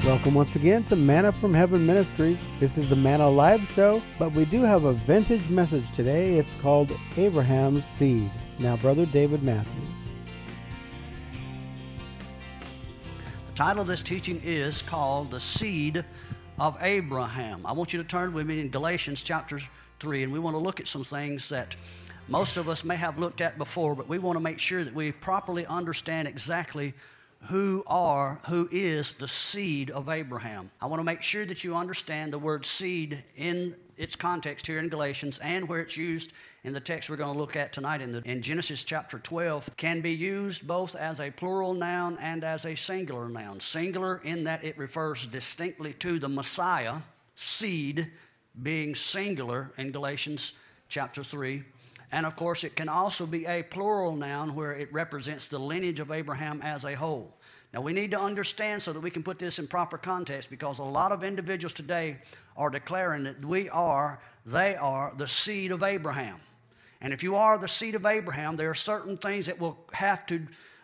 Welcome once again to Manna from Heaven Ministries. This is the Manna Live Show, but we do have a vintage message today. It's called Abraham's Seed. Now, Brother David Matthews. The title of this teaching is called The Seed of Abraham. I want you to turn with me in Galatians chapter 3, and we want to look at some things that most of us may have looked at before, but we want to make sure that we properly understand exactly who is the seed of Abraham. I want to make sure that you understand the word seed in its context here in Galatians and where it's used in the text we're going to look at tonight in Genesis chapter 12. Can be used both as a plural noun and as a singular noun. Singular in that it refers distinctly to the Messiah, seed being singular in Galatians chapter 3. And of course, it can also be a plural noun where it represents the lineage of Abraham as a whole. Now, we need to understand so that we can put this in proper context, because a lot of individuals today are declaring that they are the seed of Abraham. And if you are the seed of Abraham, there are certain things that will have to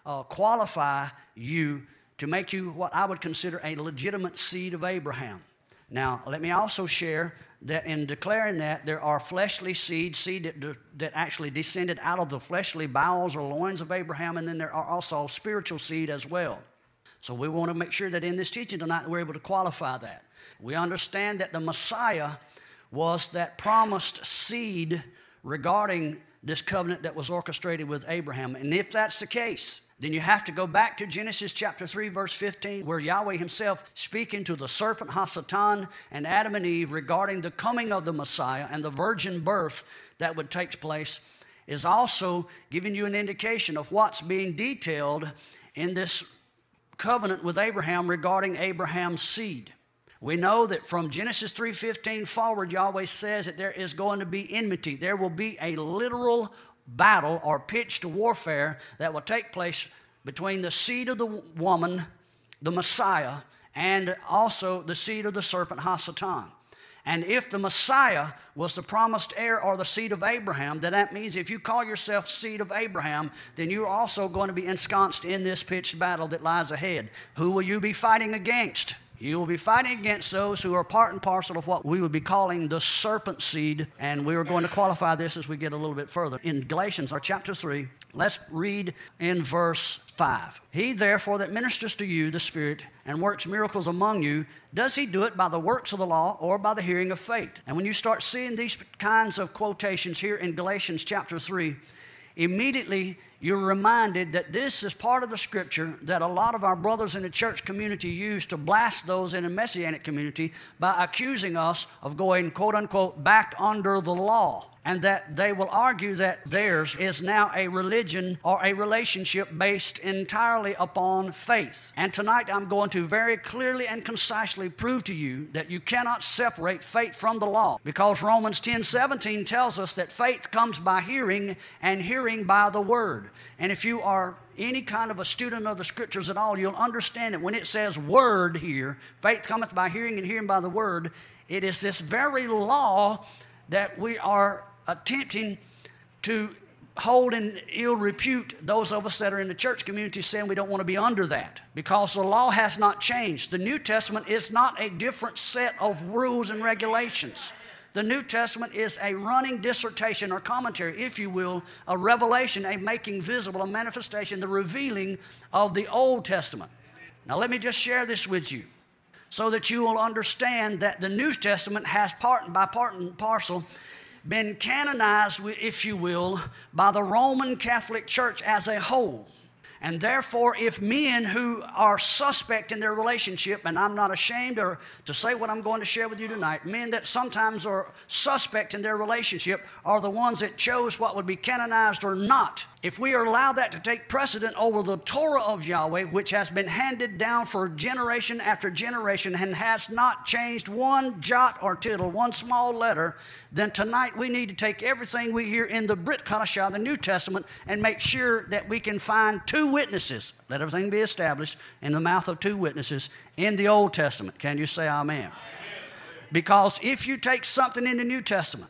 qualify you to make you what I would consider a legitimate seed of Abraham. Now, let me also share that in declaring that, there are fleshly seed that actually descended out of the fleshly bowels or loins of Abraham, and then there are also spiritual seed as well. So we want to make sure that in this teaching tonight we're able to qualify that. We understand that the Messiah was that promised seed regarding this covenant that was orchestrated with Abraham. And if that's the case, then you have to go back to Genesis chapter 3, verse 15, where Yahweh himself, speaking to the serpent Hasatan and Adam and Eve regarding the coming of the Messiah and the virgin birth that would take place, is also giving you an indication of what's being detailed in this covenant with Abraham regarding Abraham's seed. We know that from Genesis 3:15 forward, Yahweh says that there is going to be enmity. There will be a literal battle or pitched warfare that will take place between the seed of the woman, the Messiah, and also the seed of the serpent Hasatan. And if the Messiah was the promised heir or the seed of Abraham, then that means if you call yourself seed of Abraham, then you're also going to be ensconced in this pitched battle that lies ahead. Who will you be fighting against? You will be fighting against those who are part and parcel of what we would be calling the serpent seed, and we are going to qualify this as we get a little bit further. In Galatians, or chapter 3, let's read in verse 5. He therefore that ministers to you the Spirit and works miracles among you, does he do it by the works of the law or by the hearing of faith? And when you start seeing these kinds of quotations here in Galatians chapter 3, immediately you're reminded that this is part of the scripture that a lot of our brothers in the church community use to blast those in the Messianic community by accusing us of going, quote unquote, back under the law. And that they will argue that theirs is now a religion or a relationship based entirely upon faith. And tonight I'm going to very clearly and concisely prove to you that you cannot separate faith from the law, because Romans 10:17 tells us that faith comes by hearing, and hearing by the word. And if you are any kind of a student of the scriptures at all, you'll understand that when it says word here, faith cometh by hearing and hearing by the word, it is this very law that we are attempting to hold in ill repute those of us that are in the church community, saying we don't want to be under that, because the law has not changed. The New Testament is not a different set of rules and regulations. The New Testament is a running dissertation or commentary, if you will, a revelation, a making visible, a manifestation, the revealing of the Old Testament. Now let me just share this with you so that you will understand that the New Testament has part and parcel been canonized, if you will, by the Roman Catholic Church as a whole. And therefore, if men who are suspect in their relationship, and I'm not ashamed to say what I'm going to share with you tonight, men that sometimes are suspect in their relationship are the ones that chose what would be canonized or not. If we allow that to take precedent over the Torah of Yahweh, which has been handed down for generation after generation and has not changed one jot or tittle, one small letter, then tonight we need to take everything we hear in the Brit Kadashah, the New Testament, and make sure that we can find two witnesses. Let everything be established in the mouth of two witnesses in the Old Testament. Can you say amen? Because if you take something in the New Testament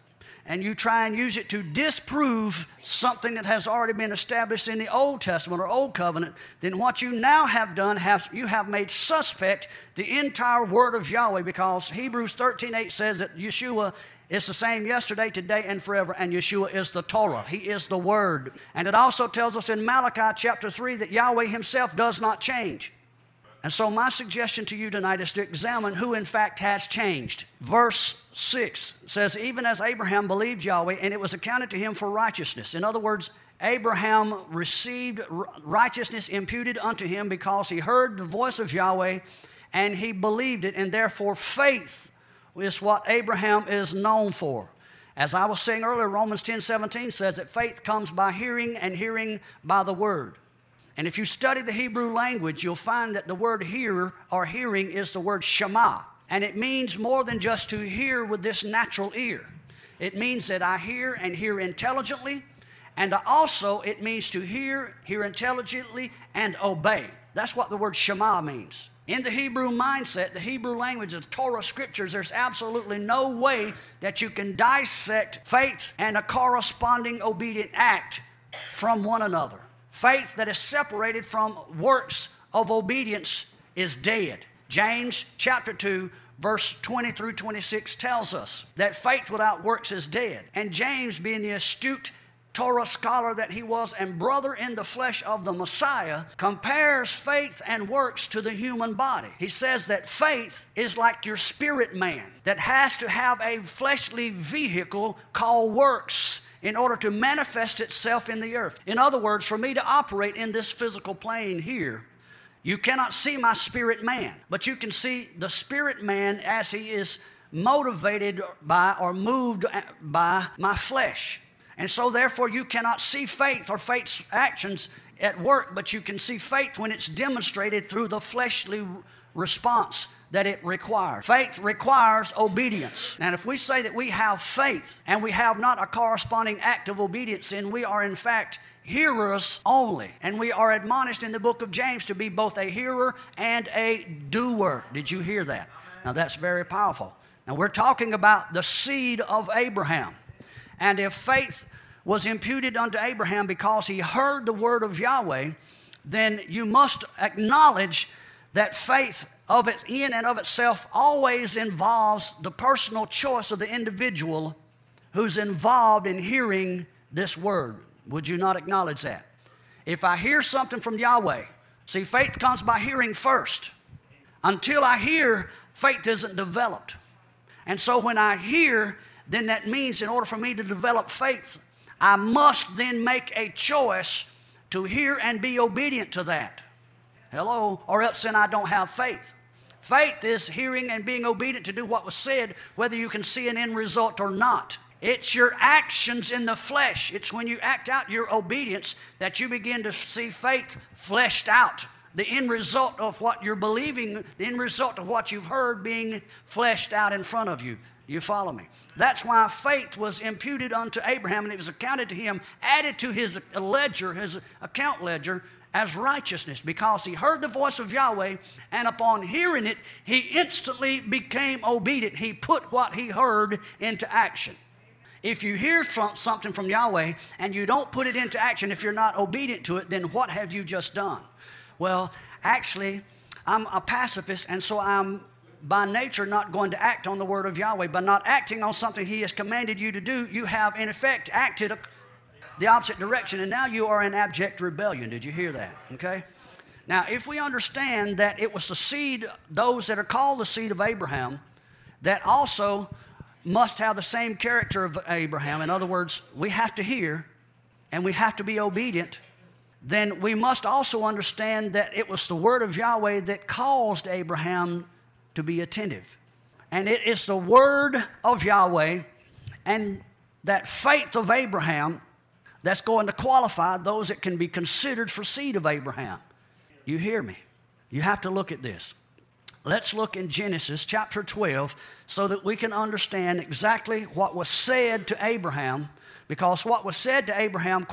and you try and use it to disprove something that has already been established in the Old Testament or Old Covenant, then what you now have done, you have made suspect the entire Word of Yahweh, because Hebrews 13:8 says that Yeshua is the same yesterday, today, and forever, and Yeshua is the Torah. He is the Word. And it also tells us in Malachi chapter 3 that Yahweh himself does not change. And so my suggestion to you tonight is to examine who in fact has changed. Verse 6 says, even as Abraham believed Yahweh, and it was accounted to him for righteousness. In other words, Abraham received righteousness imputed unto him because he heard the voice of Yahweh and he believed it, and therefore faith is what Abraham is known for. As I was saying earlier, Romans 10:17 says that faith comes by hearing, and hearing by the word. And if you study the Hebrew language, you'll find that the word hear or hearing is the word shema. And it means more than just to hear with this natural ear. It means that I hear and hear intelligently. And also it means to hear intelligently, and obey. That's what the word shema means. In the Hebrew mindset, the Hebrew language, the Torah scriptures, there's absolutely no way that you can dissect faith and a corresponding obedient act from one another. Faith that is separated from works of obedience is dead. James chapter 2, verse 20 through 26 tells us that faith without works is dead. And James, being the astute Torah scholar that he was and brother in the flesh of the Messiah, compares faith and works to the human body. He says that faith is like your spirit man that has to have a fleshly vehicle called works in order to manifest itself in the earth. In other words, for me to operate in this physical plane here, you cannot see my spirit man, but you can see the spirit man as he is motivated by or moved by my flesh. And so therefore you cannot see faith or faith's actions at work, but you can see faith when it's demonstrated through the fleshly response that it requires. Faith requires obedience. And if we say that we have faith and we have not a corresponding act of obedience, then we are in fact hearers only. And we are admonished in the book of James to be both a hearer and a doer. Did you hear that? Now that's very powerful. Now we're talking about the seed of Abraham. And if faith was imputed unto Abraham because he heard the word of Yahweh, then you must acknowledge that faith of it in and of itself always involves the personal choice of the individual who's involved in hearing this word. Would you not acknowledge that? If I hear something from Yahweh, see, faith comes by hearing first. Until I hear, faith isn't developed. And so when I hear, then that means in order for me to develop faith, I must then make a choice to hear and be obedient to that. Hello? Or else then I don't have faith. Faith is hearing and being obedient to do what was said, whether you can see an end result or not. It's your actions in the flesh. It's when you act out your obedience that you begin to see faith fleshed out. The end result of what you're believing, the end result of what you've heard being fleshed out in front of you. You follow me? That's why faith was imputed unto Abraham, and it was accounted to him, added to his ledger, his account ledger, as righteousness, because he heard the voice of Yahweh, and upon hearing it, he instantly became obedient. He put what he heard into action. If you hear something from Yahweh and you don't put it into action, if you're not obedient to it, then what have you just done? Well, actually, I'm a pacifist, and so I'm by nature not going to act on the word of Yahweh. By not acting on something he has commanded you to do, you have in effect acted the opposite direction, and now you are in abject rebellion. Did you hear that? Okay? Now, if we understand that it was the seed, those that are called the seed of Abraham, that also must have the same character of Abraham, in other words, we have to hear and we have to be obedient, then we must also understand that it was the word of Yahweh that caused Abraham to be attentive. And it is the word of Yahweh and that faith of Abraham that's going to qualify those that can be considered for seed of Abraham. You hear me? You have to look at this. Let's look in Genesis chapter 12 so that we can understand exactly what was said to Abraham, because what was said to Abraham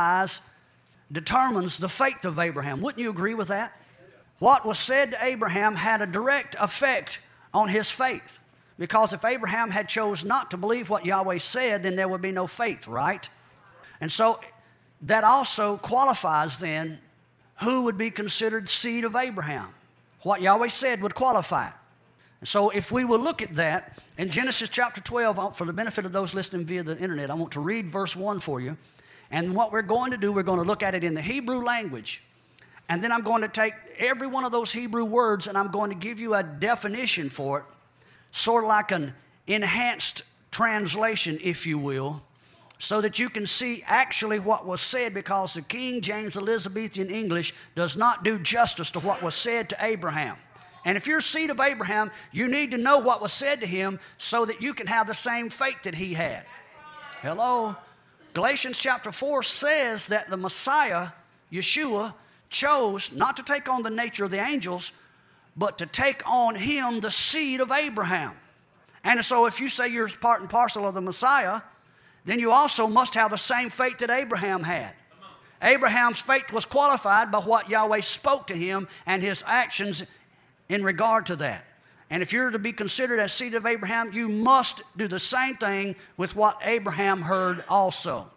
determines the faith of Abraham. Wouldn't you agree with that? What was said to Abraham had a direct effect on his faith, Because if Abraham had chose not to believe what Yahweh said, then there would be no faith, right? And so that also qualifies then who would be considered seed of Abraham. What Yahweh said would qualify. So if we will look at that, in Genesis chapter 12, for the benefit of those listening via the internet, I want to read verse 1 for you. And what we're going to do, we're going to look at it in the Hebrew language. And then I'm going to take every one of those Hebrew words and I'm going to give you a definition for it, sort of like an enhanced translation, if you will, so that you can see actually what was said, because the King James Elizabethan English does not do justice to what was said to Abraham. And if you're a seed of Abraham, you need to know what was said to him so that you can have the same faith that he had. Hello? Galatians chapter 4 says that the Messiah, Yeshua, chose not to take on the nature of the angels, but to take on him the seed of Abraham. And so if you say you're part and parcel of the Messiah, then you also must have the same faith that Abraham had. Abraham's faith was qualified by what Yahweh spoke to him and his actions in regard to that. And if you're to be considered as seed of Abraham, you must do the same thing with what Abraham heard also.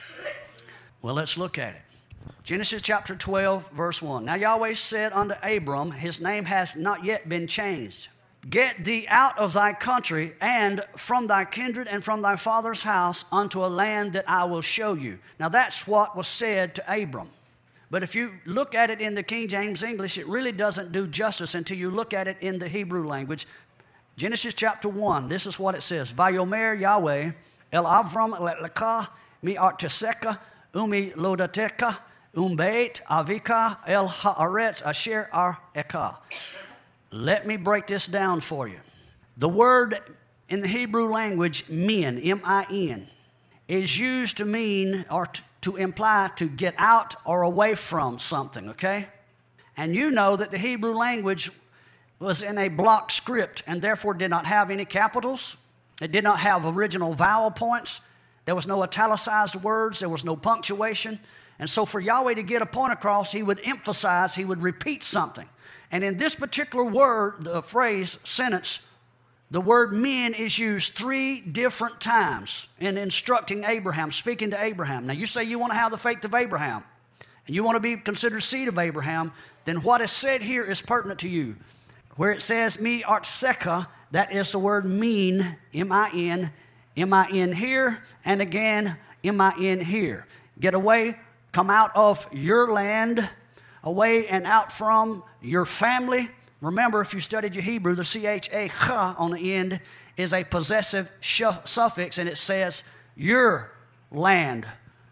Well, let's look at it. Genesis chapter 12, verse 1. Now Yahweh said unto Abram, his name has not yet been changed. Get thee out of thy country and from thy kindred and from thy father's house unto a land that I will show you. Now that's what was said to Abram. But if you look at it in the King James English, it really doesn't do justice until you look at it in the Hebrew language. Genesis chapter 1, this is what it says. Vayomer Yahweh el Avram lecha mi arteseka umi lodateka umbeit avika el haaretz asher areka. Let me break this down for you. The word in the Hebrew language, min, M-I-N, is used to mean or to imply to get out or away from something, okay? And you know that the Hebrew language was in a block script and therefore did not have any capitals. It did not have original vowel points. There was no italicized words. There was no punctuation. And so for Yahweh to get a point across, he would emphasize, he would repeat something. And in this particular word, the phrase, sentence, the word men is used 3 different times in instructing Abraham, speaking to Abraham. Now you say you want to have the faith of Abraham and you want to be considered seed of Abraham, then what is said here is pertinent to you. Where it says me artseka, that is the word mean, M-I-N, M-I-N here, and again, M-I-N here. Get away, come out of your land, away and out from your family. Remember, if you studied your Hebrew, the C-H-A-H on the end is a possessive suffix, and it says your land.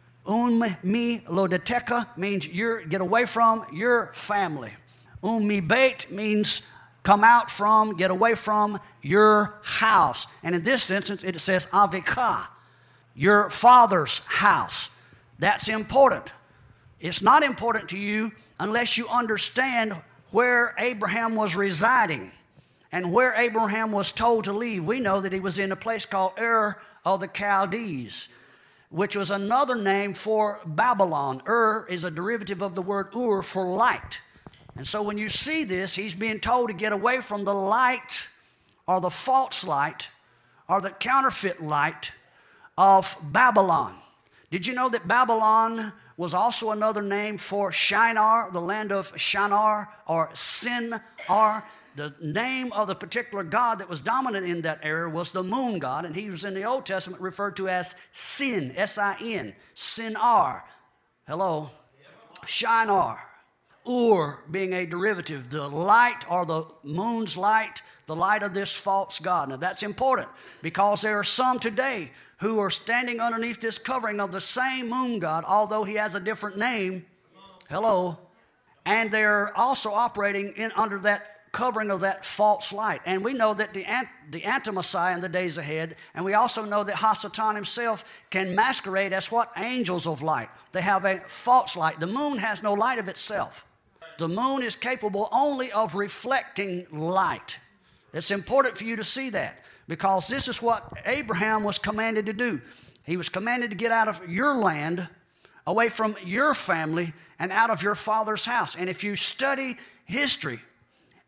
Mi lodeteka means get away from your family. Mi beit means come out from, get away from your house. And in this instance, it says avika, your father's house. That's important. It's not important to you unless you understand where Abraham was residing and where Abraham was told to leave. We know that he was in a place called Ur of the Chaldees, which was another name for Babylon. Ur is a derivative of the word Ur for light. And so when you see this, he's being told to get away from the light or the false light or the counterfeit light of Babylon. Did you know that Babylon was also another name for Shinar, the land of Shinar, or Sin-ar? The name of the particular god that was dominant in that area was the moon god, and he was in the Old Testament referred to as Sin, S-I-N, Sin-ar. Hello? Shinar. Ur being a derivative, the light or the moon's light, the light of this false god. Now that's important because there are some today who are standing underneath this covering of the same moon god, although he has a different name. Hello. And they're also operating under that covering of that false light. And we know that the anti-Messiah in the days ahead, and we also know that Hasatan himself can masquerade as what? Angels of light. They have a false light. The moon has no light of itself. The moon is capable only of reflecting light. It's important for you to see that, because this is what Abraham was commanded to do. He was commanded to get out of your land, away from your family, and out of your father's house. And if you study history,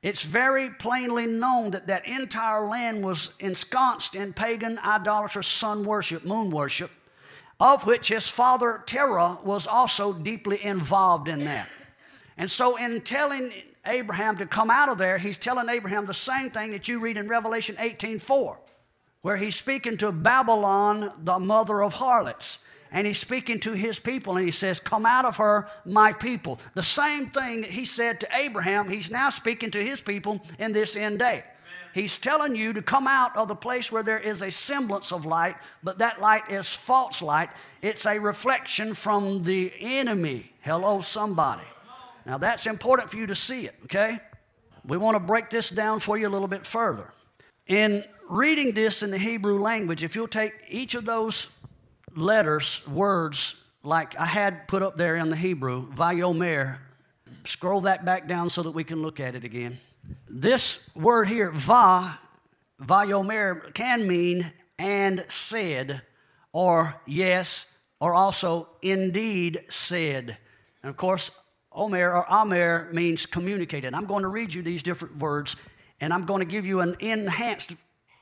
It's very plainly known that that entire land was ensconced in pagan, idolatrous sun worship, moon worship, of which his father Terah was also deeply involved in that. And so in telling Abraham to come out of there, he's telling Abraham the same thing that you read in Revelation 18:4, where he's speaking to Babylon, the mother of harlots. And he's speaking to his people, and he says, come out of her, my people. The same thing that he said to Abraham, he's now speaking to his people in this end day. Amen. He's telling you to come out of the place where there is a semblance of light, but that light is false light. It's a reflection from the enemy. Hello, somebody. Now, that's important for you to see it, okay? We want to break this down for you a little bit further. In reading this in the Hebrew language, if you'll take each of those letters, words, like I had put up there in the Hebrew, Vayomer. Scroll that back down so that we can look at it again. This word here, Vayomer, can mean and said, or yes, or also indeed said. And of course, Omer or Amer means communicated. I'm going to read you these different words, and I'm going to give you an enhanced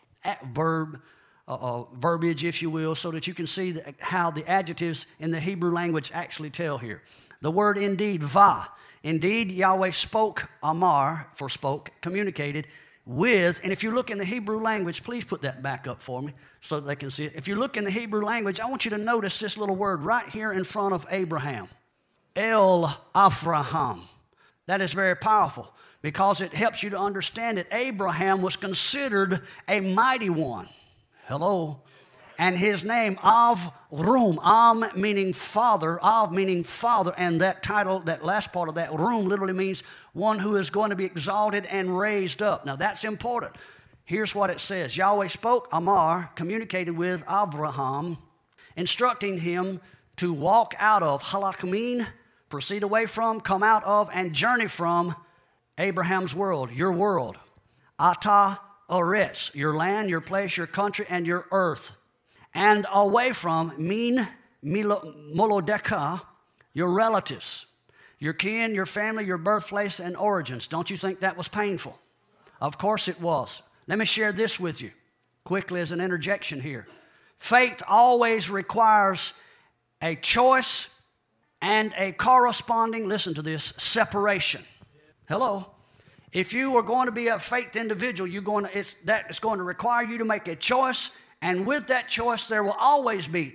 verbiage, if you will, so that you can see how the adjectives in the Hebrew language actually tell here. The word indeed, va. Indeed, Yahweh spoke, amar, for spoke, communicated with, and if you look in the Hebrew language, please put that back up for me so that they can see it. If you look in the Hebrew language, I want you to notice this little word right here in front of Abraham. El Avraham. That is very powerful because it helps you to understand that Abraham was considered a mighty one. Hello. And his name, Avrum, Am meaning father, Av meaning father, and that title, that last part of that, Rum, literally means one who is going to be exalted and raised up. Now that's important. Here's what it says. Yahweh spoke, Amar, communicated with Abraham, instructing him to walk out of, Halakameen, proceed away from, come out of, and journey from Abraham's world, your world. Ata Oretz, your land, your place, your country, and your earth. And away from, Min Molodeka, your relatives, your kin, your family, your birthplace, and origins. Don't you think that was painful? Of course it was. Let me share this with you quickly as an interjection here. Faith always requires a choice and a corresponding, listen to this, separation. Hello? If you are going to be a faith individual, it's going to require you to make a choice, and with that choice there will always be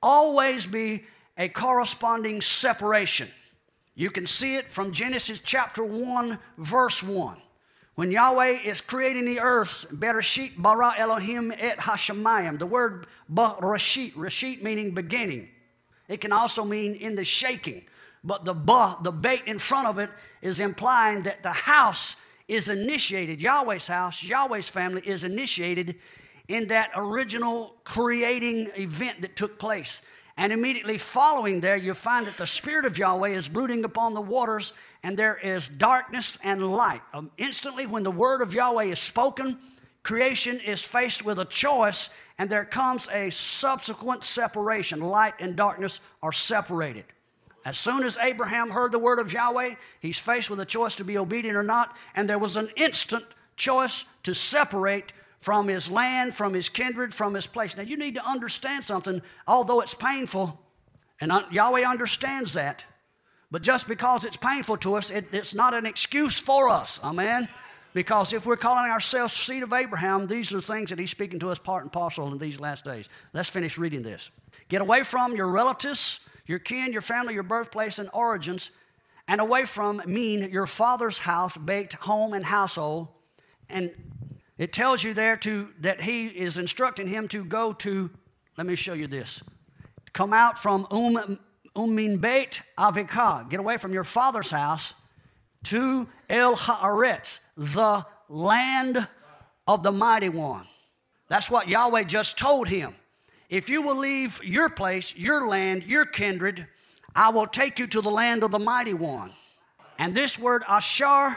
a corresponding separation. You can see it from Genesis chapter 1, verse 1. When Yahweh is creating the earth, Bereshit bara Elohim et hashamayim. The word Reshit meaning beginning. It can also mean in the shaking. But the bait in front of it is implying that the house is initiated, Yahweh's house, Yahweh's family is initiated in that original creating event that took place. And immediately following there, you find that the Spirit of Yahweh is brooding upon the waters, and there is darkness and light. Instantly, when the word of Yahweh is spoken, creation is faced with a choice, and there comes a subsequent separation. Light and darkness are separated. As soon as Abraham heard the word of Yahweh, he's faced with a choice to be obedient or not, and there was an instant choice to separate from his land, from his kindred, from his place. Now, you need to understand something, although it's painful, and Yahweh understands that, but just because it's painful to us, it's not an excuse for us, amen? Because if we're calling ourselves seed of Abraham, these are things that he's speaking to us part and parcel in these last days. Let's finish reading this. Get away from your relatives, your kin, your family, your birthplace, and origins, and away from your father's house, baked home and household. And it tells you there that he is instructing him to go to, let me show you this. Come out from Min Beit Avikah, get away from your father's house, to El Haaretz, the land of the mighty one. That's what Yahweh just told him. If you will leave your place, your land, your kindred, I will take you to the land of the mighty one. And this word Ashar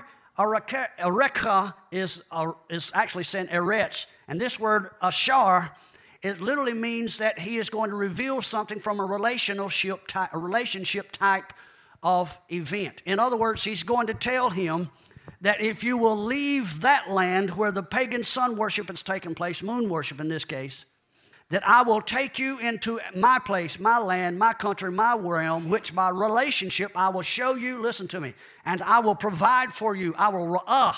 Areka is actually saying Eretz. And this word Ashar, it literally means that he is going to reveal something from a relationship type of event. In other words, he's going to tell him that if you will leave that land where the pagan sun worship has taken place, moon worship in this case, that I will take you into my place, my land, my country, my realm, which by relationship I will show you, listen to me, and I will provide for you. I will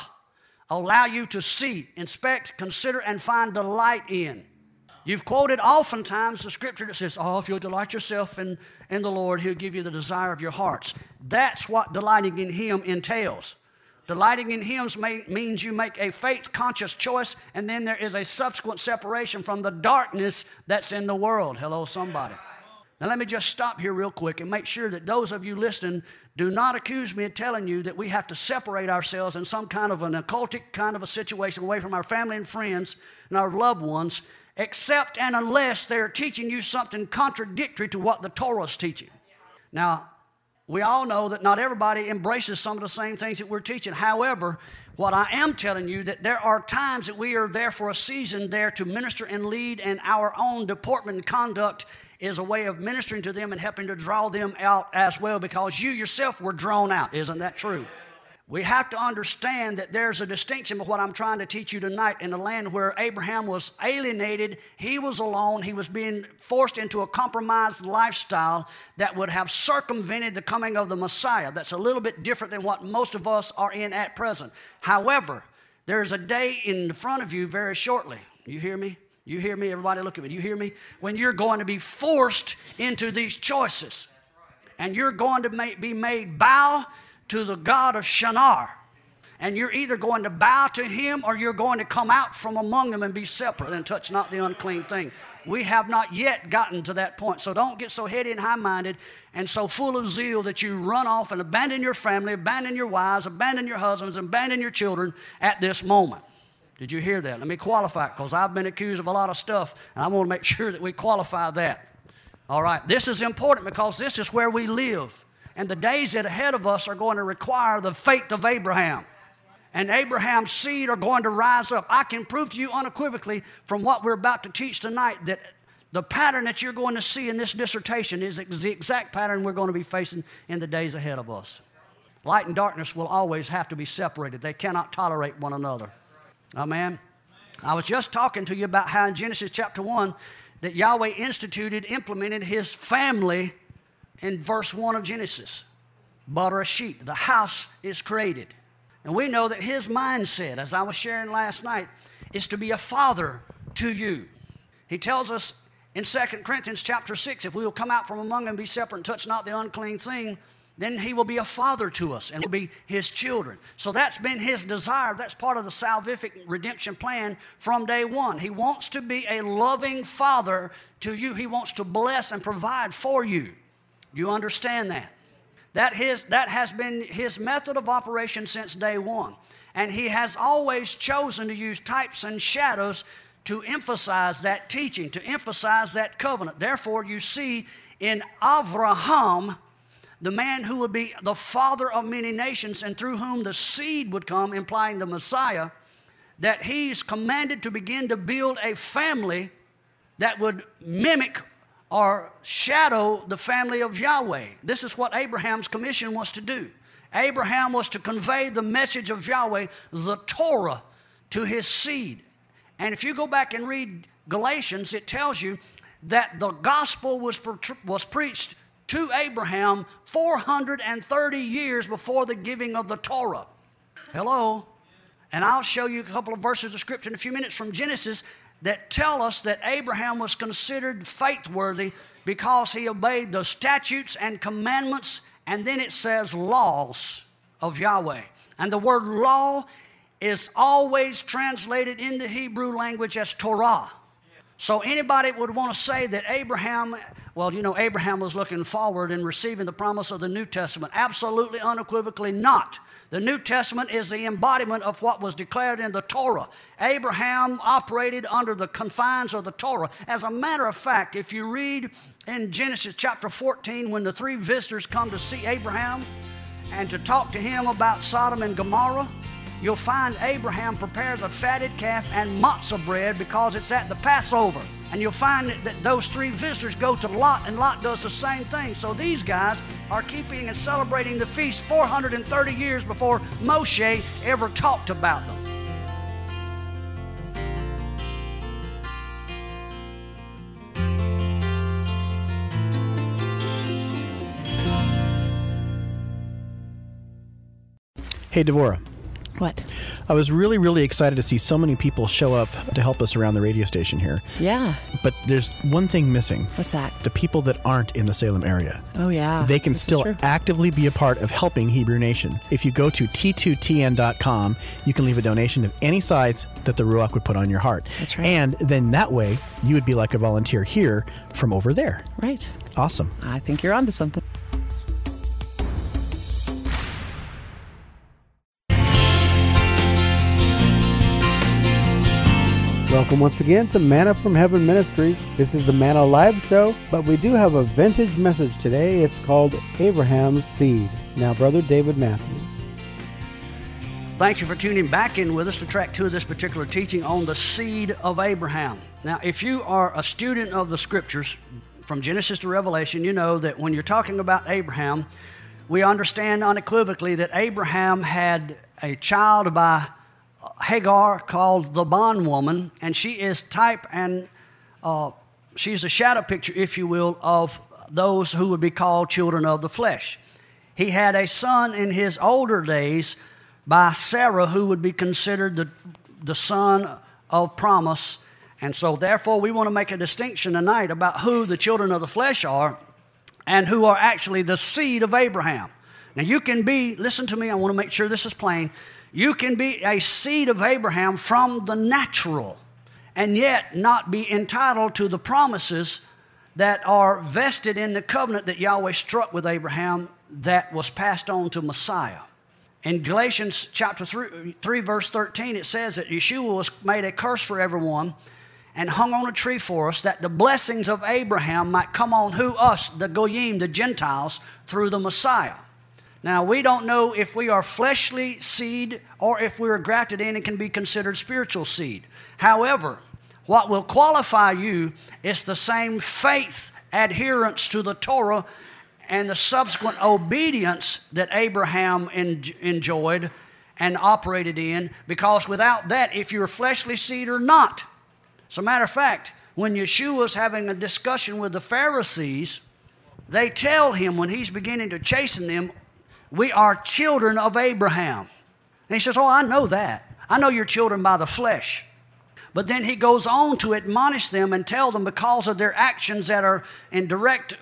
allow you to see, inspect, consider, and find delight in. You've quoted oftentimes the scripture that says, oh, if you'll delight yourself in the Lord, He'll give you the desire of your hearts. That's what delighting in Him entails. Delighting in Him means you make a faith-conscious choice, and then there is a subsequent separation from the darkness that's in the world. Hello, somebody. Now, let me just stop here real quick and make sure that those of you listening do not accuse me of telling you that we have to separate ourselves in some kind of an occultic kind of a situation away from our family and friends and our loved ones, except and unless they're teaching you something contradictory to what the Torah is teaching. Now, we all know that not everybody embraces some of the same things that we're teaching. However, what I am telling you that there are times that we are there for a season there to minister and lead, and our own deportment and conduct is a way of ministering to them and helping to draw them out as well, because you yourself were drawn out. Isn't that true? We have to understand that there's a distinction of what I'm trying to teach you tonight. In the land where Abraham was alienated, he was alone, he was being forced into a compromised lifestyle that would have circumvented the coming of the Messiah. That's a little bit different than what most of us are in at present. However, there's a day in front of you very shortly. You hear me? You hear me? Everybody look at me. You hear me? When you're going to be forced into these choices. And you're going to be made bow to the God of Shinar. And you're either going to bow to Him or you're going to come out from among them and be separate and touch not the unclean thing. We have not yet gotten to that point. So don't get so heady and high-minded and so full of zeal that you run off and abandon your family, abandon your wives, abandon your husbands, abandon your children at this moment. Did you hear that? Let me qualify it, because I've been accused of a lot of stuff, and I want to make sure that we qualify that. All right, this is important because this is where we live. And the days that are ahead of us are going to require the faith of Abraham. And Abraham's seed are going to rise up. I can prove to you unequivocally from what we're about to teach tonight that the pattern that you're going to see in this dissertation is the exact pattern we're going to be facing in the days ahead of us. Light and darkness will always have to be separated. They cannot tolerate one another. Amen. I was just talking to you about how in Genesis chapter 1 that Yahweh implemented His family in verse 1 of Genesis. Butter a sheep. The house is created. And we know that His mindset, as I was sharing last night, is to be a father to you. He tells us in 2 Corinthians chapter 6, if we will come out from among them and be separate and touch not the unclean thing, then He will be a father to us and we'll be His children. So that's been His desire. That's part of the salvific redemption plan from day one. He wants to be a loving father to you. He wants to bless and provide for you. You understand that? That has been His method of operation since day one. And He has always chosen to use types and shadows to emphasize that teaching, to emphasize that covenant. Therefore, you see in Avraham, the man who would be the father of many nations and through whom the seed would come, implying the Messiah, that he's commanded to begin to build a family that would mimic or shadow the family of Yahweh. This is what Abraham's commission was to do. Abraham was to convey the message of Yahweh, the Torah, to his seed. And if you go back and read Galatians, it tells you that the gospel was preached to Abraham 430 years before the giving of the Torah. Hello? And I'll show you a couple of verses of Scripture in a few minutes from Genesis that tell us that Abraham was considered faithworthy because he obeyed the statutes and commandments, and then it says laws of Yahweh. And the word law is always translated in the Hebrew language as Torah. So anybody would want to say that Abraham, well, you know, Abraham was looking forward and receiving the promise of the New Testament. Absolutely, unequivocally not. The New Testament is the embodiment of what was declared in the Torah. Abraham operated under the confines of the Torah. As a matter of fact, if you read in Genesis chapter 14, when the three visitors come to see Abraham and to talk to him about Sodom and Gomorrah, you'll find Abraham prepares a fatted calf and matzah bread because it's at the Passover. And you'll find that those three visitors go to Lot, and Lot does the same thing. So these guys are keeping and celebrating the feast 430 years before Moshe ever talked about them. Hey, Devorah. What? I was really, really excited to see so many people show up to help us around the radio station here. Yeah. But there's one thing missing. What's that? The people that aren't in the Salem area. Oh, yeah. They can This is still true. actively be a part of helping Hebrew Nation. If you go to t2tn.com, you can leave a donation of any size that the Ruach would put on your heart. That's right. And then that way, you would be like a volunteer here from over there. Right. Awesome. I think you're onto something. Welcome once again to Manna from Heaven Ministries. This is the Manna Live Show, but we do have a vintage message today. It's called Abraham's Seed. Now, Brother David Matthews. Thank you for tuning back in with us to track 2 of this particular teaching on the seed of Abraham. Now, if you are a student of the Scriptures, from Genesis to Revelation, you know that when you're talking about Abraham, we understand unequivocally that Abraham had a child by Hagar called the bondwoman, and she is type and she's a shadow picture, if you will, of those who would be called children of the flesh. He had a son in his older days by Sarah, who would be considered the son of promise. And so therefore we want to make a distinction tonight about who the children of the flesh are and who are actually the seed of Abraham. Now you can be, listen to me, I want to make sure this is plain. You can be a seed of Abraham from the natural and yet not be entitled to the promises that are vested in the covenant that Yahweh struck with Abraham that was passed on to Messiah. In Galatians chapter 3 verse 13, it says that Yeshua was made a curse for everyone and hung on a tree for us, that the blessings of Abraham might come on who? Us, the Goyim, the Gentiles, through the Messiah. Now, we don't know if we are fleshly seed or if we are grafted in and can be considered spiritual seed. However, what will qualify you is the same faith adherence to the Torah and the subsequent obedience that Abraham enjoyed and operated in, because without that, if you're fleshly seed or not. As a matter of fact, when Yeshua's having a discussion with the Pharisees, they tell him when he's beginning to chasten them, we are children of Abraham. And he says, oh, I know that. I know you're children by the flesh. But then he goes on to admonish them and tell them because of their actions that are in direct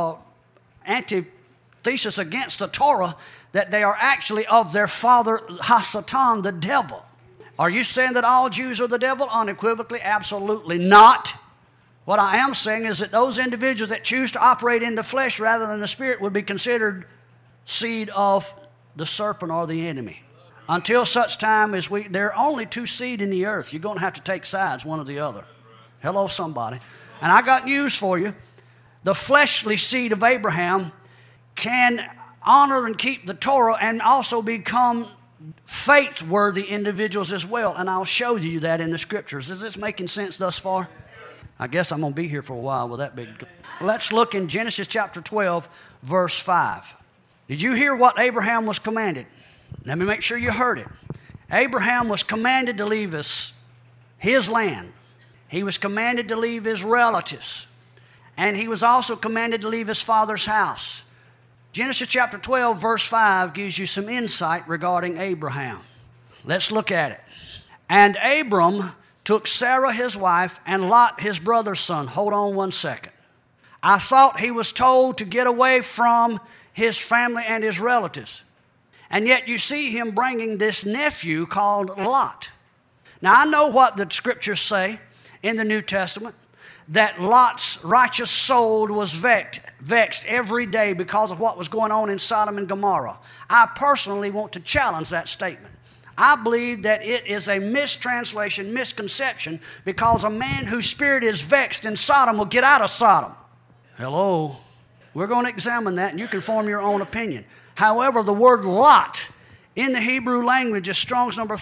antithesis against the Torah, that they are actually of their father, Hasatan, the devil. Are you saying that all Jews are the devil? Unequivocally, absolutely not. What I am saying is that those individuals that choose to operate in the flesh rather than the spirit would be considered seed of the serpent or the enemy. Until such time as there are only 2 seed in the earth. You're going to have to take sides, one or the other. Hello, somebody. And I got news for you. The fleshly seed of Abraham can honor and keep the Torah and also become faith-worthy individuals as well. And I'll show you that in the Scriptures. Is this making sense thus far? I guess I'm going to be here for a while with that big. Let's look in Genesis chapter 12, verse 5. Did you hear what Abraham was commanded? Let me make sure you heard it. Abraham was commanded to leave his land. He was commanded to leave his relatives. And he was also commanded to leave his father's house. Genesis chapter 12, verse 5 gives you some insight regarding Abraham. Let's look at it. And Abram took Sarah his wife and Lot his brother's son. Hold on one second. I thought he was told to get away from his family and his relatives. And yet you see him bringing this nephew called Lot. Now I know what the Scriptures say in the New Testament, that Lot's righteous soul was vexed every day because of what was going on in Sodom and Gomorrah. I personally want to challenge that statement. I believe that it is a mistranslation, misconception, because a man whose spirit is vexed in Sodom will get out of Sodom. Hello? We're going to examine that, and you can form your own opinion. However, the word Lot in the Hebrew language is Strong's number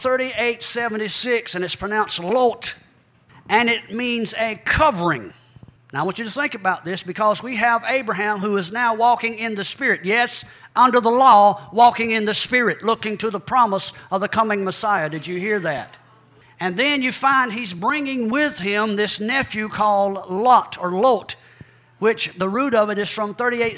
3876, and it's pronounced Lot, and it means a covering. Now, I want you to think about this, because we have Abraham who is now walking in the Spirit. Yes, under the law, walking in the Spirit, looking to the promise of the coming Messiah. Did you hear that? And then you find he's bringing with him this nephew called Lot, or Lot, which the root of it is from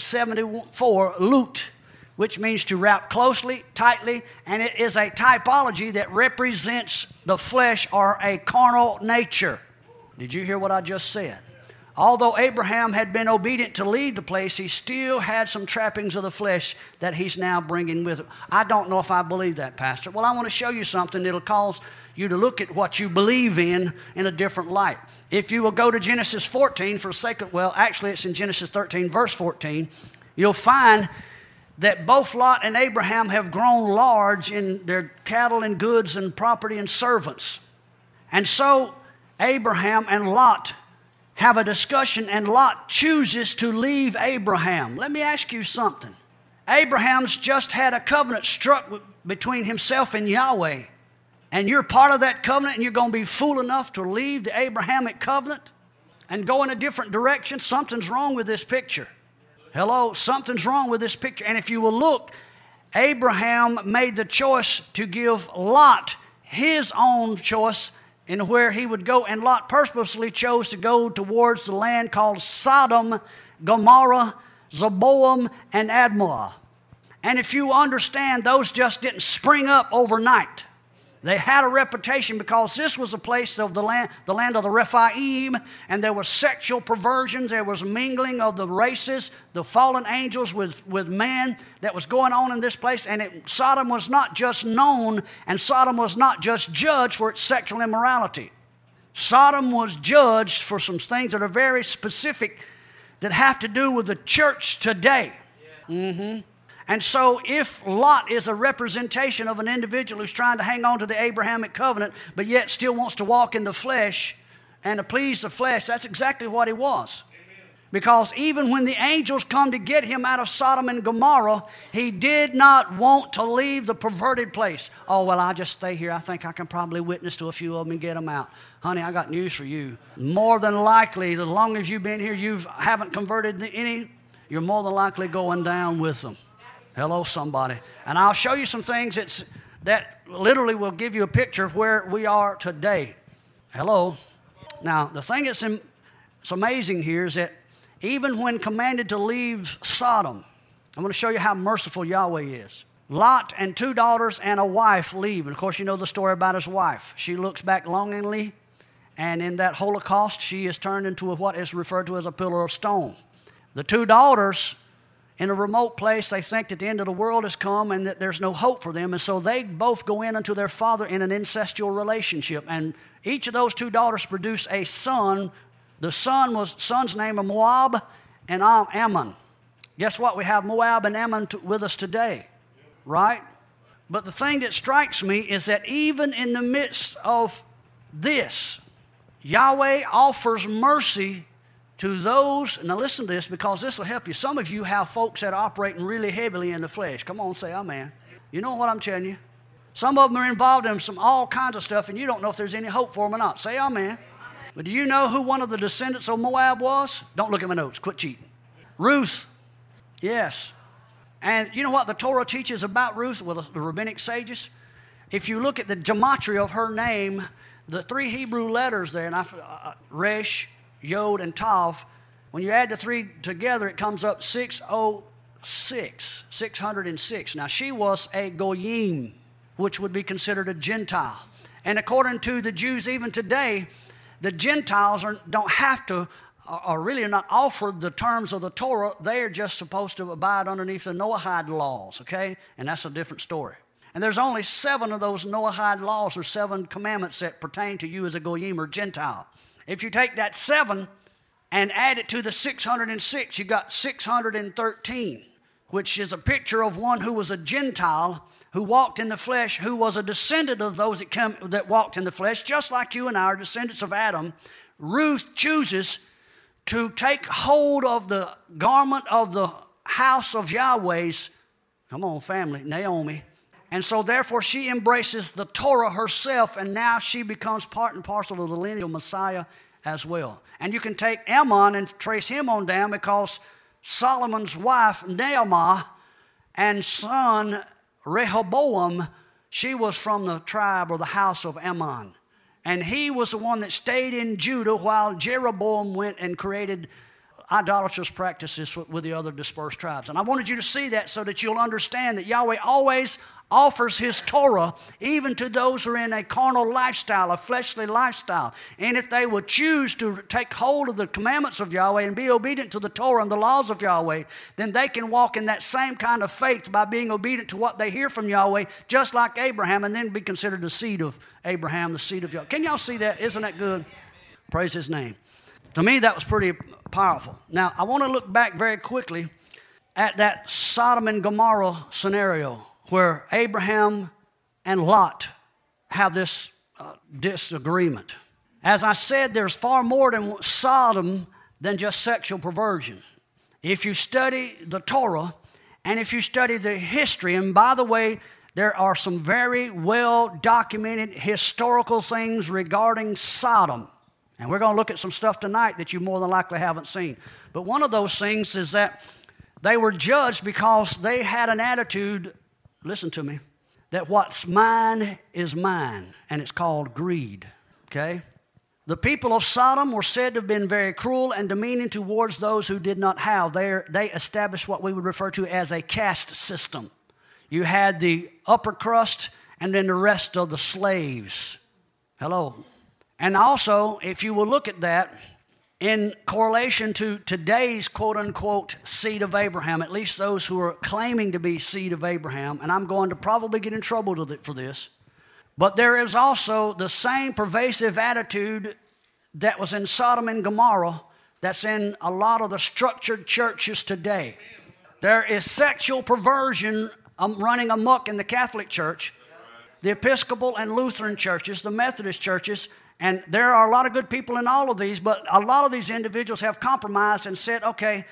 3874, Lut, which means to wrap closely, tightly, and it is a typology that represents the flesh or a carnal nature. Did you hear what I just said? Although Abraham had been obedient to leave the place, he still had some trappings of the flesh that he's now bringing with him. I don't know if I believe that, Pastor. Well, I want to show you something that'll cause you to look at what you believe in a different light. If you will go to Genesis 14 for a second, well, actually it's in Genesis 13, verse 14, you'll find that both Lot and Abraham have grown large in their cattle and goods and property and servants. And so Abraham and Lot have a discussion, and Lot chooses to leave Abraham. Let me ask you something. Abraham's just had a covenant struck between himself and Yahweh, and you're part of that covenant, and you're going to be fool enough to leave the Abrahamic covenant and go in a different direction? Something's wrong with this picture. Hello, something's wrong with this picture. And if you will look, Abraham made the choice to give Lot his own choice in where he would go, and Lot purposely chose to go towards the land called Sodom, Gomorrah, Zeboam, and Admah. And if you understand, those just didn't spring up overnight. They had a reputation because this was a place of the land of the Rephaim, and there was sexual perversions, there was mingling of the races, the fallen angels with man that was going on in this place. And Sodom was not just known, and Sodom was not just judged for its sexual immorality. Sodom was judged for some things that are very specific that have to do with the church today. And so if Lot is a representation of an individual who's trying to hang on to the Abrahamic covenant, but yet still wants to walk in the flesh and to please the flesh, that's exactly what he was. Because even when the angels come to get him out of Sodom and Gomorrah, he did not want to leave the perverted place. Oh, well, I'll just stay here. I think I can probably witness to a few of them and get them out. Honey, I got news for you. More than likely, as long as you've been here, you haven't converted any, you're more than likely going down with them. Hello, somebody. And I'll show you some things that literally will give you a picture of where we are today. Hello. Now, the thing that's amazing here is that even when commanded to leave Sodom, I'm going to show you how merciful Yahweh is. Lot and 2 daughters and a wife leave. And, of course, you know the story about his wife. She looks back longingly, and in that Holocaust, she is turned into what is referred to as a pillar of stone. The 2 daughters, in a remote place, they think that the end of the world has come and that there's no hope for them. And so they both go in unto their father in an incestual relationship. And each of those 2 daughters produce a son. The son's name of Moab and Ammon. Guess what? We have Moab and Ammon with us today, right? But the thing that strikes me is that even in the midst of this, Yahweh offers mercy to those. Now listen to this, because this will help you. Some of you have folks that are operating really heavily in the flesh. Come on, say amen. You know what I'm telling you. Some of them are involved in all kinds of stuff, and you don't know if there's any hope for them or not. Say amen. But do you know who one of the descendants of Moab was? Don't look at my notes. Quit cheating. Ruth. Yes. And you know what the Torah teaches about Ruth with the rabbinic sages? If you look at the gematria of her name, the 3 Hebrew letters there, and Resh, Yod, and Tav, when you add the 3 together, it comes up 606, 606. Now, she was a Goyim, which would be considered a Gentile. And according to the Jews even today, the Gentiles don't have to, or really are not offered the terms of the Torah. They are just supposed to abide underneath the Noahide laws, okay? And that's a different story. And there's only 7 of those Noahide laws, or 7 commandments that pertain to you as a Goyim or Gentile. If you take that 7 and add it to the 606, you got 613, which is a picture of one who was a Gentile, who walked in the flesh, who was a descendant of those that walked in the flesh, just like you and I are descendants of Adam. Ruth chooses to take hold of the garment of the house of Yahweh's, come on family, Naomi, And so therefore she embraces the Torah herself, and now she becomes part and parcel of the lineal Messiah as well. And you can take Ammon and trace him on down, because Solomon's wife, Naamah, and son, Rehoboam, she was from the tribe or the house of Ammon. And he was the one that stayed in Judah while Jeroboam went and created idolatrous practices with the other dispersed tribes. And I wanted you to see that so that you'll understand that Yahweh always offers His Torah even to those who are in a carnal lifestyle, a fleshly lifestyle. And if they would choose to take hold of the commandments of Yahweh and be obedient to the Torah and the laws of Yahweh, then they can walk in that same kind of faith by being obedient to what they hear from Yahweh, just like Abraham, and then be considered the seed of Abraham, the seed of Yahweh. Can y'all see that? Isn't that good? Praise His name. To me, that was pretty powerful. Now, I want to look back very quickly at that Sodom and Gomorrah scenario where Abraham and Lot have this disagreement. As I said, there's far more than Sodom than just sexual perversion. If you study the Torah and if you study the history, and by the way, there are some very well documented historical things regarding Sodom. And we're going to look at some stuff tonight that you more than likely haven't seen. But one of those things is that they were judged because they had an attitude, listen to me, that what's mine is mine, and it's called greed, okay? The people of Sodom were said to have been very cruel and demeaning towards those who did not have. They established what we would refer to as a caste system. You had the upper crust and then the rest of the slaves. Hello. And also, if you will look at that in correlation to today's quote-unquote seed of Abraham, at least those who are claiming to be seed of Abraham, and I'm going to probably get in trouble for this, but there is also the same pervasive attitude that was in Sodom and Gomorrah that's in a lot of the structured churches today. There is sexual perversion running amok in the Catholic Church, the Episcopal and Lutheran churches, the Methodist churches. And there are a lot of good people in all of these, but a lot of these individuals have compromised and said, okay,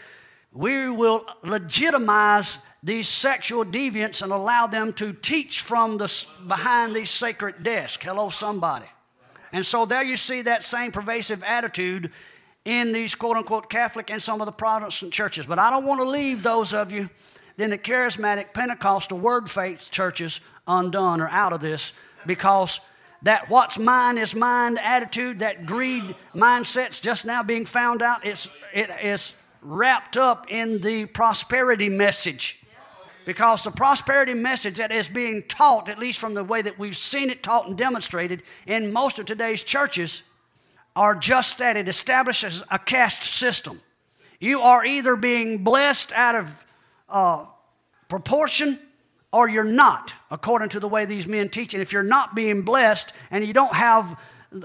we will legitimize these sexual deviants and allow them to teach from behind these sacred desks. Hello, somebody. And so there you see that same pervasive attitude in these quote-unquote Catholic and some of the Protestant churches. But I don't want to leave those of you in the charismatic Pentecostal word faith churches undone or out of this, because that what's mine is mine attitude, that greed mindset's just now being found out. It is wrapped up in the prosperity message. Because the prosperity message that is being taught, at least from the way that we've seen it taught and demonstrated in most of today's churches, are just that. It establishes a caste system. You are either being blessed out of proportion, or you're not, according to the way these men teach. And if you're not being blessed and you don't have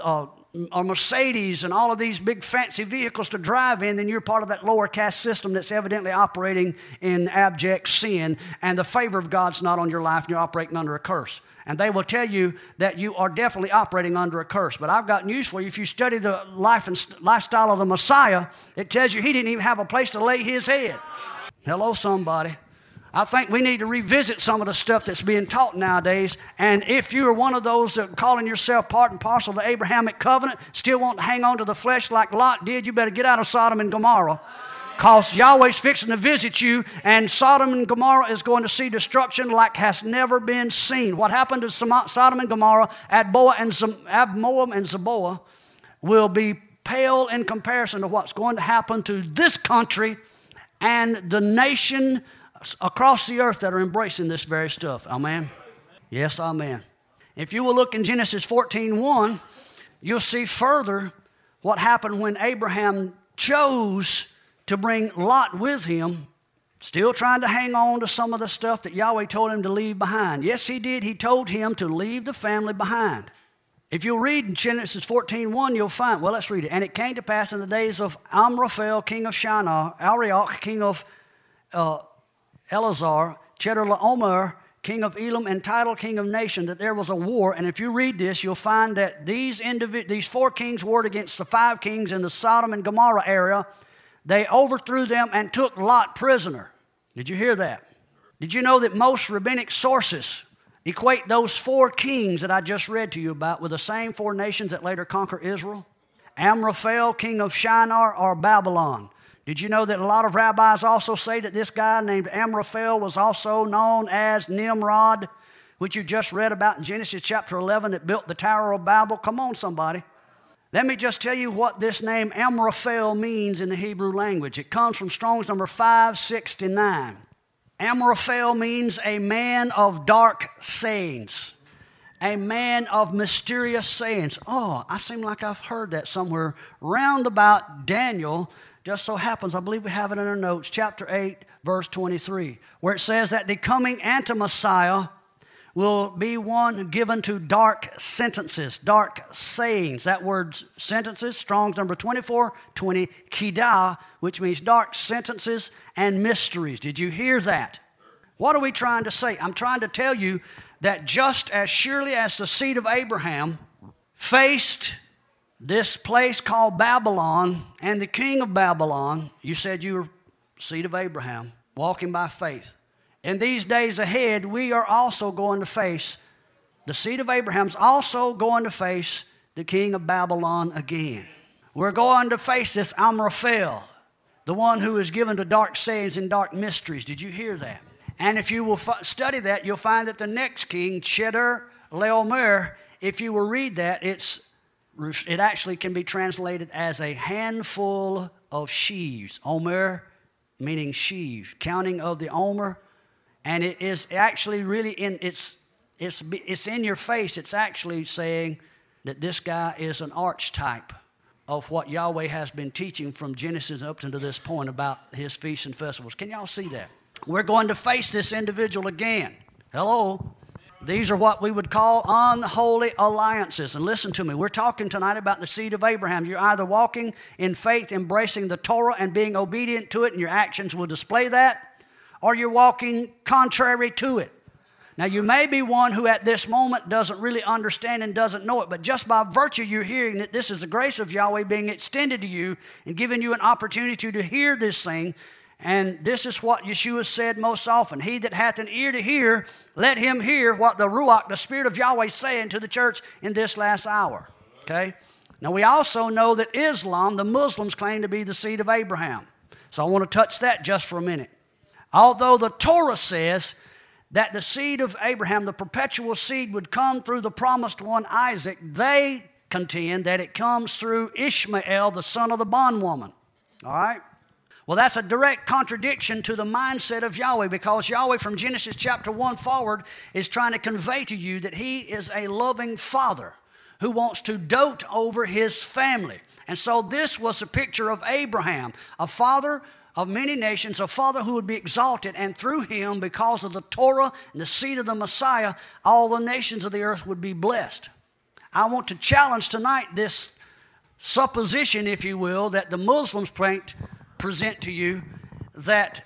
a Mercedes and all of these big fancy vehicles to drive in, then you're part of that lower caste system that's evidently operating in abject sin, and the favor of God's not on your life, and you're operating under a curse. And they will tell you that you are definitely operating under a curse. But I've got news for you. If you study the life and lifestyle of the Messiah, it tells you he didn't even have a place to lay his head. Hello, somebody. I think we need to revisit some of the stuff that's being taught nowadays. And if you are one of those that are calling yourself part and parcel of the Abrahamic covenant, still want to hang on to the flesh like Lot did, you better get out of Sodom and Gomorrah. Because Yahweh's fixing to visit you, and Sodom and Gomorrah is going to see destruction like has never been seen. What happened to Sodom and Gomorrah, Admoam and Zeboah, will be pale in comparison to what's going to happen to this country and the nation across the earth that are embracing this very stuff. Amen? Yes, amen. If you will look in Genesis 14:1, you'll see further what happened when Abraham chose to bring Lot with him, still trying to hang on to some of the stuff that Yahweh told him to leave behind. Yes, he did. He told him to leave the family behind. If you'll read in Genesis 14:1, you'll find, well, let's read it. And it came to pass in the days of Amraphel, king of Shinar, Arioch, king of Elazar, Chedorlaomer, king of Elam, and Tidal, king of Nation, that there was a war. And if you read this, you'll find that these four kings warred against the 5 kings in the Sodom and Gomorrah area. They overthrew them and took Lot prisoner. Did you hear that? Did you know that most rabbinic sources Equate those 4 kings that I just read to you about with the same 4 nations that later conquer Israel. Amraphel, king of Shinar, or Babylon. Did you know that a lot of rabbis also say that this guy named Amraphel was also known as Nimrod, which you just read about in Genesis chapter 11, that built the Tower of Babel? Come on, somebody. Let me just tell you what this name Amraphel means in the Hebrew language. It comes from Strong's number 569. Amraphel means a man of dark sayings, a man of mysterious sayings. Oh, I seem like I've heard that somewhere round about Daniel. Just so happens, I believe we have it in our notes, chapter 8, verse 23, where it says that the coming anti-Messiah will be one given to dark sentences, dark sayings. That word sentences, Strong's number 2420, kidah, which means dark sentences and mysteries. Did you hear that? What are we trying to say? I'm trying to tell you that just as surely as the seed of Abraham faced this place called Babylon and the king of Babylon, you said you were seed of Abraham, walking by faith. In these days ahead, we are also going to face, the seed of Abraham's also going to face the king of Babylon again. We're going to face this Amraphel, the one who is given to dark sayings and dark mysteries. Did you hear that? And if you will study that, you'll find that the next king, Chedorlaomer, if you will read that, it actually can be translated as a handful of sheaves. Omer meaning sheaves, counting of the omer. And it is actually really it's in your face. It's actually saying that this guy is an archetype of what Yahweh has been teaching from Genesis up to this point about his feasts and festivals. Can y'all see that? We're going to face this individual again. Hello? These are what we would call unholy alliances. And listen to me, we're talking tonight about the seed of Abraham. You're either walking in faith, embracing the Torah and being obedient to it, and your actions will display that, or you're walking contrary to it. Now, you may be one who at this moment doesn't really understand and doesn't know it, but just by virtue you're hearing that this is the grace of Yahweh being extended to you and giving you an opportunity to hear this thing. And this is what Yeshua said most often. He that hath an ear to hear, let him hear what the Ruach, the Spirit of Yahweh, is saying to the church in this last hour. Okay? Now, we also know that Islam, the Muslims, claim to be the seed of Abraham. So I want to touch that just for a minute. Although the Torah says that the seed of Abraham, the perpetual seed, would come through the promised one, Isaac, they contend that it comes through Ishmael, the son of the bondwoman. All right? Well, that's a direct contradiction to the mindset of Yahweh, because Yahweh from Genesis chapter 1 forward is trying to convey to you that he is a loving father who wants to dote over his family. And so this was a picture of Abraham, a father of many nations, a father who would be exalted, and through him, because of the Torah and the seed of the Messiah, all the nations of the earth would be blessed. I want to challenge tonight this supposition, if you will, that the Muslims present to you, that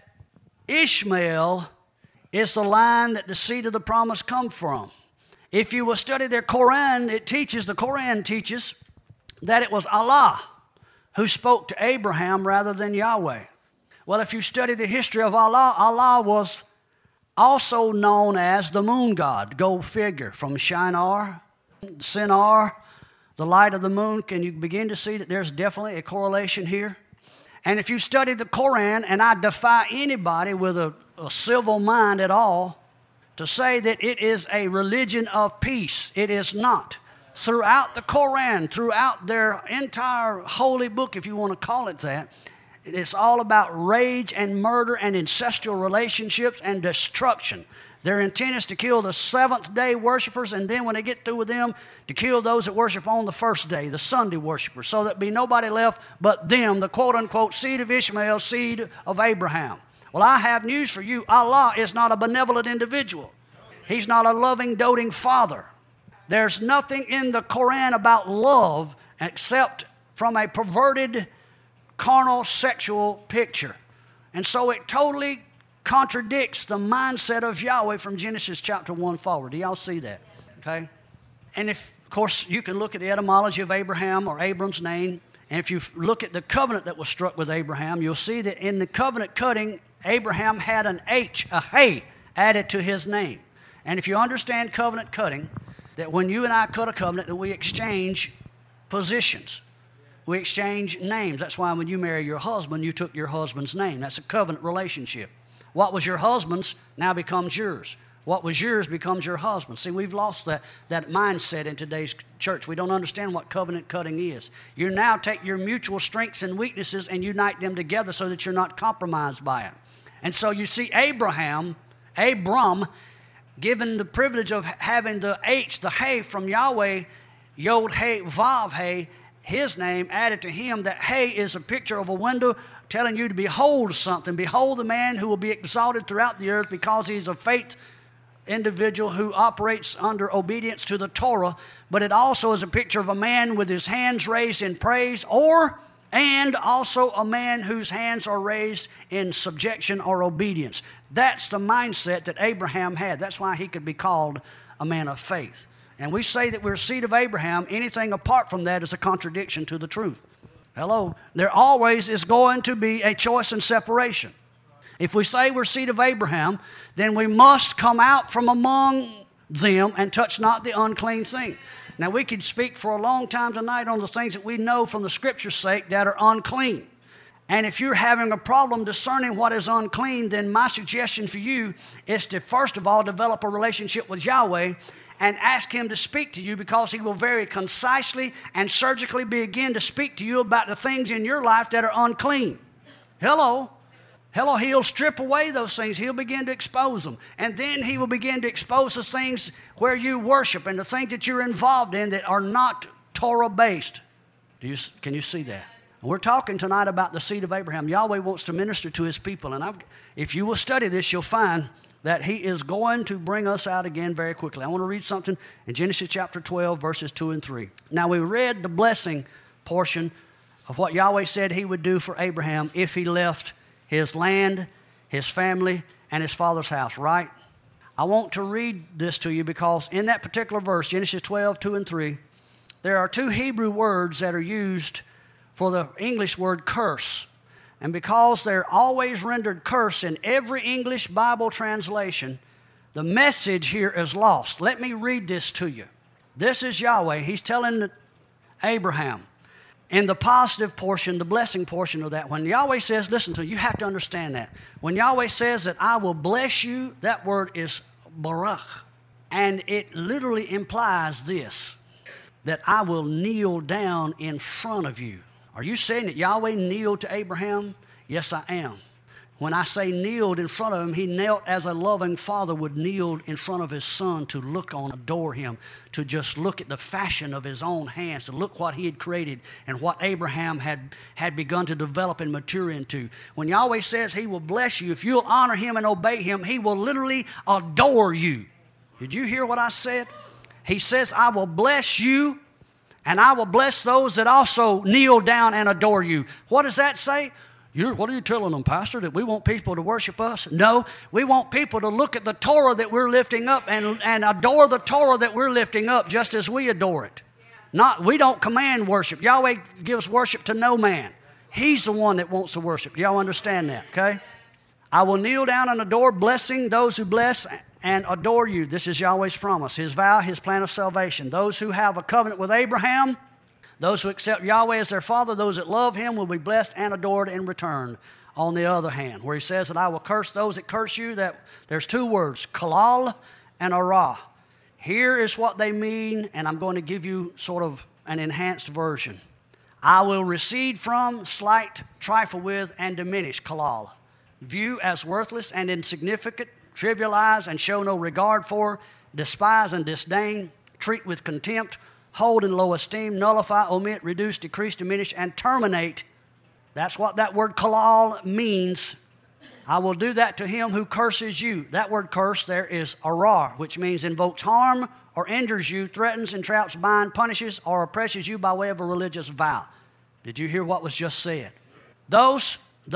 Ishmael is the line that the seed of the promise comes from. If you will study their Quran, the Quran teaches that it was Allah who spoke to Abraham rather than Yahweh. Well, if you study the history of Allah, Allah was also known as the moon god. Go figure. From Shinar, Sinar, the light of the moon, can you begin to see that there's definitely a correlation here? And if you study the Quran, and I defy anybody with a civil mind at all to say that it is a religion of peace. It is not. Throughout the Quran, throughout their entire holy book, if you want to call it that, it's all about rage and murder and incestual relationships and destruction. Their intent is to kill the seventh-day worshipers, and then when they get through with them, to kill those that worship on the first day, the Sunday worshipers, so that be nobody left but them, the quote-unquote seed of Ishmael, seed of Abraham. Well, I have news for you. Allah is not a benevolent individual. He's not a loving, doting father. There's nothing in the Quran about love except from a perverted, carnal, sexual picture. And so it totally contradicts the mindset of Yahweh from Genesis chapter 1 forward. Do y'all see that? Okay? And if, of course, you can look at the etymology of Abraham or Abram's name, and if you look at the covenant that was struck with Abraham, you'll see that in the covenant cutting, Abraham had an H, a hey, added to his name. And if you understand covenant cutting, that when you and I cut a covenant, that we exchange positions. We exchange names. That's why when you marry your husband, you took your husband's name. That's a covenant relationship. What was your husband's now becomes yours. What was yours becomes your husband. See, we've lost that mindset in today's church. We don't understand what covenant cutting is. You now take your mutual strengths and weaknesses and unite them together so that you're not compromised by it. And so you see Abram, given the privilege of having the H, the Hay from Yahweh, Yod Hay, Vav Hay, his name added to him. That Hay is a picture of a window telling you to behold something. Behold the man who will be exalted throughout the earth because he's a faith individual who operates under obedience to the Torah. But it also is a picture of a man with his hands raised in praise, and also a man whose hands are raised in subjection or obedience. That's the mindset that Abraham had. That's why he could be called a man of faith. And we say that we're a seed of Abraham. Anything apart from that is a contradiction to the truth. Hello? There always is going to be a choice and separation. If we say we're seed of Abraham, then we must come out from among them and touch not the unclean thing. Now, we could speak for a long time tonight on the things that we know from the Scripture's sake that are unclean. And if you're having a problem discerning what is unclean, then my suggestion for you is to, first of all, develop a relationship with Yahweh and ask Him to speak to you, because He will very concisely and surgically begin to speak to you about the things in your life that are unclean. Hello? Hello, He'll strip away those things. He'll begin to expose them. And then He will begin to expose the things where you worship and the things that you're involved in that are not Torah-based. Can you see that? And we're talking tonight about the seed of Abraham. Yahweh wants to minister to His people. And if you will study this, you'll find that He is going to bring us out again very quickly. I want to read something in Genesis chapter 12, verses 2 and 3. Now, we read the blessing portion of what Yahweh said He would do for Abraham if he left his land, his family, and his father's house, right? I want to read this to you because in that particular verse, Genesis 12, 2 and 3, there are two Hebrew words that are used for the English word curse. And because they're always rendered curse in every English Bible translation, the message here is lost. Let me read this to you. This is Yahweh. He's telling Abraham, in the positive portion, the blessing portion of that, when Yahweh says, listen to me, you have to understand that. When Yahweh says that I will bless you, that word is barak. And it literally implies this, that I will kneel down in front of you. Are you saying that Yahweh kneeled to Abraham? Yes, I am. When I say kneeled in front of him, he knelt as a loving father would kneel in front of his son to look on, adore him, to just look at the fashion of his own hands, to look what he had created and what Abraham had begun to develop and mature into. When Yahweh says he will bless you, if you'll honor him and obey him, he will literally adore you. Did you hear what I said? He says, I will bless you, and I will bless those that also kneel down and adore you. What does that say? What are you telling them, Pastor, that we want people to worship us? No, we want people to look at the Torah that we're lifting up and adore the Torah that we're lifting up just as we adore it. We don't command worship. Yahweh gives worship to no man. He's the one that wants to worship. Do y'all understand that, okay? I will kneel down and adore, blessing those who bless and adore you. This is Yahweh's promise, His vow, His plan of salvation. Those who have a covenant with Abraham, those who accept Yahweh as their father, those that love Him will be blessed and adored in return. On the other hand, where He says that I will curse those that curse you, that there's two words, kalal and arah. Here is what they mean, and I'm going to give you sort of an enhanced version. I will recede from, slight, trifle with, and diminish, kalal. View as worthless and insignificant, trivialize and show no regard for, despise and disdain, treat with contempt, hold in low esteem, nullify, omit, reduce, decrease, diminish, and terminate. That's what that word kalal means. I will do that to him who curses you. That word curse there is arar, which means invokes harm or injures you, threatens, entraps, binds, punishes, or oppresses you by way of a religious vow. Did you hear what was just said? Those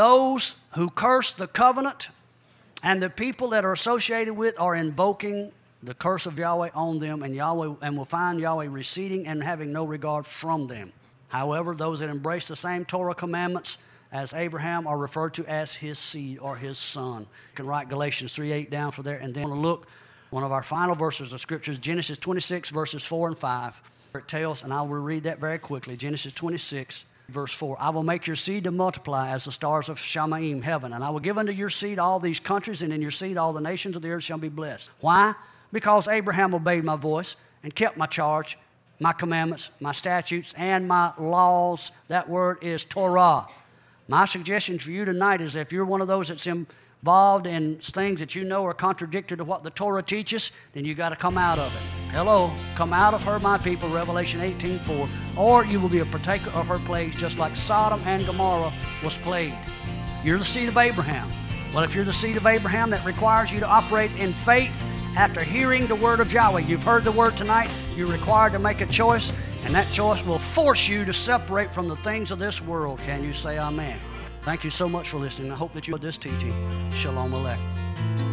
who curse the covenant and the people that are associated with are invoking the curse of Yahweh on them, and will find Yahweh receding and having no regard from them. However, those that embrace the same Torah commandments as Abraham are referred to as his seed or his son. You can write Galatians 3:8 down for there, and then look One of our final verses of Scripture is Genesis 26, verses 4 and 5. It tells, and I will read that very quickly, Genesis 26, verse 4. I will make your seed to multiply as the stars of Shamaim, heaven, and I will give unto your seed all these countries, and in your seed all the nations of the earth shall be blessed. Why? Because Abraham obeyed my voice and kept my charge, my commandments, my statutes, and my laws. That word is Torah. My suggestion for you tonight is if you're one of those that's involved in things that you know are contradictory to what the Torah teaches, then you got to come out of it. Hello, come out of her, my people, Revelation 18:4, or you will be a partaker of her plagues, just like Sodom and Gomorrah was plagued. You're the seed of Abraham. Well, if you're the seed of Abraham, that requires you to operate in faith after hearing the word of Yahweh. You've heard the word tonight. You're required to make a choice, and that choice will force you to separate from the things of this world. Can you say amen? Thank you so much for listening. I hope that you enjoyed this teaching. Shalom Aleichem.